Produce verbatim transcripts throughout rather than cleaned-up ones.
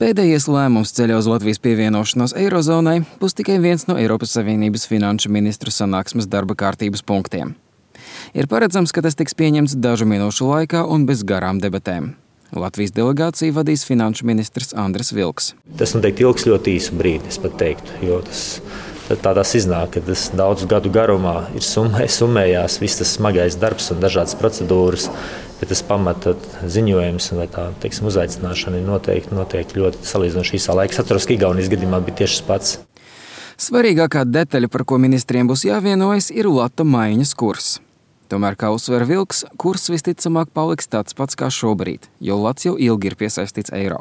Pēdējais lēmums ceļā uz Latvijas pievienošanos Eirozonai būs tikai viens no Eiropas Savienības finanšu ministru sanāksmes darba kārtības punktiem. Ir paredzams, ka tas tiks pieņemts dažu minūšu laikā un bez garām debatēm. Latvijas delegāciju vadīs finanšu ministrs Andris Vilks. Tas noteikti ilgs ļoti īsu brīdi, es pat teiktu, jo tas tādās iznāk, ka tas daudzu gadu garumā ir summē, summējās viss tas smagais darbs un dažādas procedūras, bet tas pamata ziņojums vai tā, teiksim, uzaicināšana ir noteikti, noteikti ļoti salīdzinoši īsā laikā. Es atceros, ka Igaunijas gadījumā bija tieši tas pats. Svarīgākā detaļa, par ko ministriem būs jāvienojas, ir latu maiņas kurs. Tomēr, kā uzsver Vilks, kurs visticamāk paliks tāds pats kā šobrīd, jo lats jau ilgi ir piesaistīts eiro.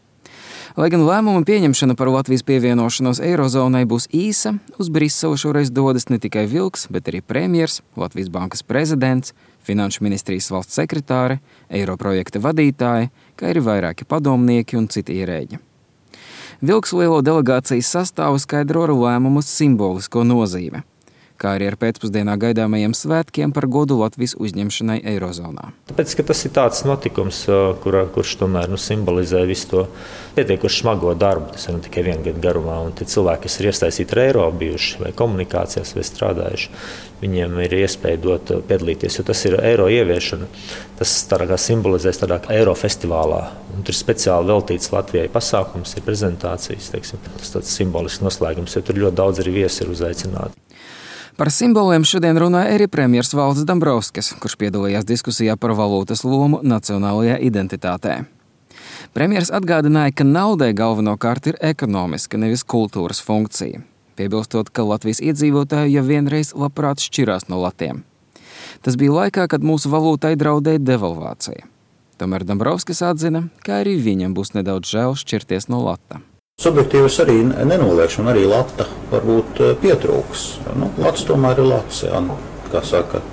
Lai gan lēmuma pieņemšana par Latvijas pievienošanos Eirozonai būs īsa, uz Briseli šoreiz dodas ne tikai Vilks, bet arī premjers, Latvijas bankas prezidents, Finanšu ministrijas valsts sekretāre, eiro projekta vadītāji, kā arī vairāki padomnieki un citi ierēģi. Vilks lielo delegācijas sastāvu skaidro ar lēmumu simbolisko nozīmi, kā arī ar pēcpusdienā gaidāmajiem svētkiem par godu Latvijas uzņemšanai Eirozonā. Tāpēc, ka tas ir tāds notikums, kur, kurš tomēr nu, simbolizē visu to pietiekuši smago darbu. Tas ir ne tikai viena gada garumā, un tie cilvēki, kas ir iesaistīti ar eiro bijuši vai komunikācijās vai strādājuši, viņiem ir iespēja dot piedalīties, jo tas ir eiro ieviešana. Tas tā kā simbolizēs tādā eiro festivālā. Un tur ir speciāli veltīts Latvijai pasākums, ir prezentācijas, teiksim. Tas tāds simbolisks noslēgums, jo tur ļoti daudz arī viesi ir uzaicināti. Par simboliem šodien runāja arī premjers Valdis Dombrovskis, kurš piedalījās diskusijā par valūtas lomu nacionālajā identitātē. Premjers atgādināja, ka naudai galvenokārt ir ekonomiska, nevis kultūras funkcija, piebilstot, ka Latvijas iedzīvotāji jau vienreiz labprāt šķirās no latiem. Tas bija laikā, kad mūsu valūtai draudēja devalvācija. Tomēr Dombrovskis atzina, ka arī viņam būs nedaudz žēl šķirties no lata. Subjektīvi es arī nenoliekšu, un arī lata varbūt pietrūks. Nu, lats tomēr ir lats, jā, kā saka.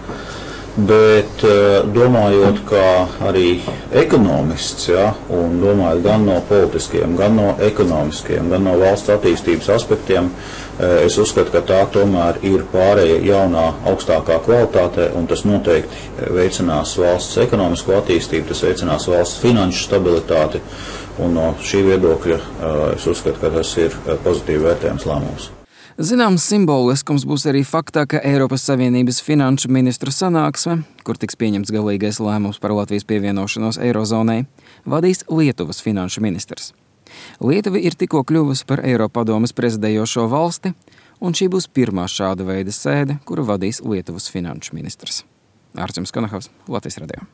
Bet domājot, kā arī ekonomists, jā, un domājot gan no politiskiem, gan no ekonomiskiem, gan no valsts attīstības aspektiem, es uzskatu, ka tā tomēr ir pārēja jaunā augstākā kvalitātē, un tas noteikti veicinās valsts ekonomisko attīstību, tas veicinās valsts finanšu stabilitāti, un no šī viedokļa es uzskatu, ka tas ir pozitīvi vērtējams lēmums. Zināms simboliskums būs arī faktā, ka Eiropas Savienības finanšu ministru sanāksme, kur tiks pieņemts galīgais lēmums par Latvijas pievienošanos Eirozonai, vadīs Lietuvas finanšu ministrs. Lietuva ir tikko kļuvusi par Eiropadomes prezidējošo valsti, un šī būs pirmā šāda veida sēde, kuru vadīs Lietuvas finanšu ministrs. Ārķis Konahavs, Latvijas radio.